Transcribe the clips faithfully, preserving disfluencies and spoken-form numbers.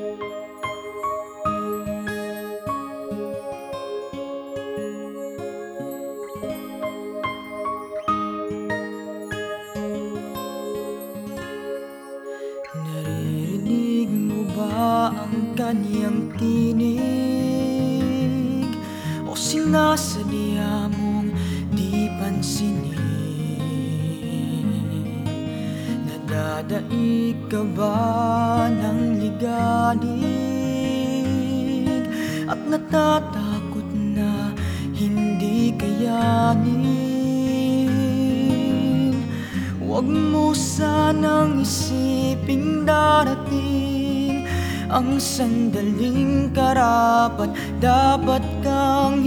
Naririnig mo ba ang kaniyang tinig? O sinasadya mong di pansinin? Nadadaig ka ba ng ligalig? At natatakot na hindi kayanin? Huwag mo sanang isiping darating ang sandaling karapat dapat kang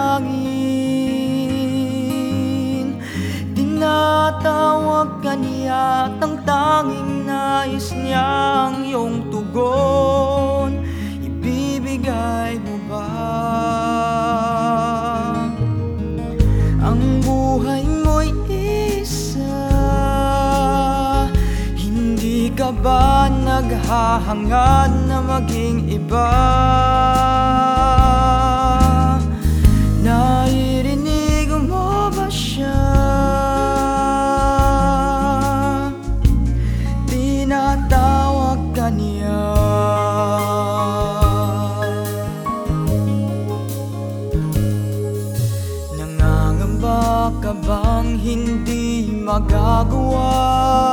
hirangin. Tinatawag ka niya at ang tanging nais niyang iyong tugon. Ibibigay mo ba ang buhay mo'y isa? Hindi ka ba naghahangad na maging iba? Naririnig mo ba siya? Tinatawag ka niya. Nangangamba ka bang hindi magagawa?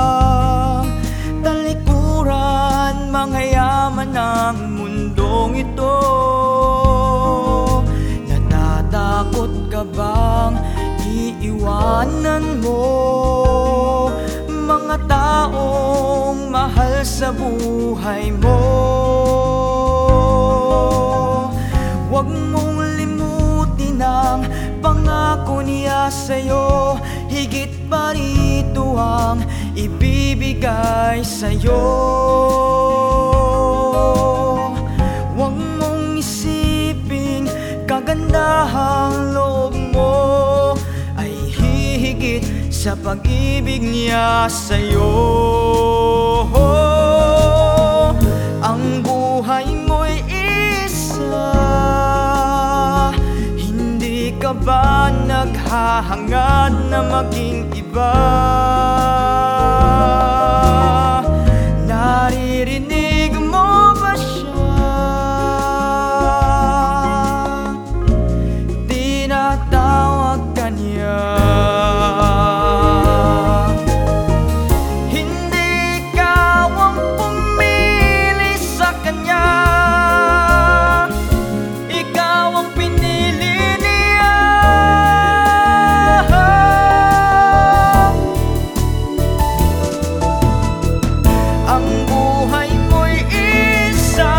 Talikuran, mangyayaman ang mundong ito. Natatakot ka bang iiwanan mo mga taong mahal sa buhay mo? Huwag mong limutin ang pangako niya sa'yo. Higit pa rito ang ibibigay sa'yo. Huwag mong isiping kagandahang loob mo ay hihigit sa pag-ibig niya sa'yo. Ang buhay mo'y isa. Hindi ka ba naghahangad na maging iba? Naririnig mo ba siya? Tinatawag ka niya. Hindi ikaw ang pumili sa kanya, ikaw ang pinili niya. Ang buhay mo'y isa.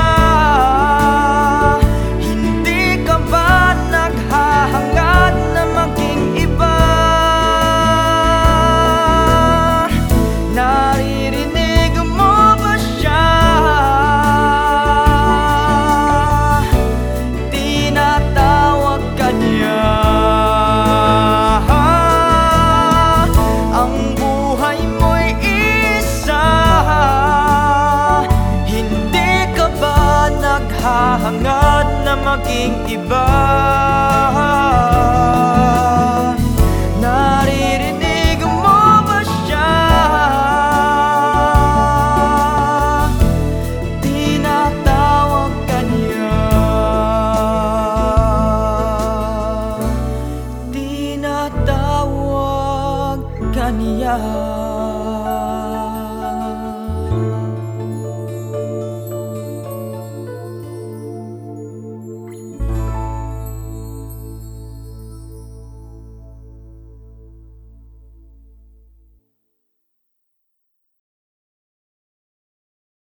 Hindi ka ba naghahangad na maging iba? Naririnig mo ba siya? Tinatawag ka niya. Ang buhay mo'y isa. Hindi ka ba naghahangad na maging iba? Naririnig mo ba siya? Tinatawag ka niya. Tinatawag ka niya.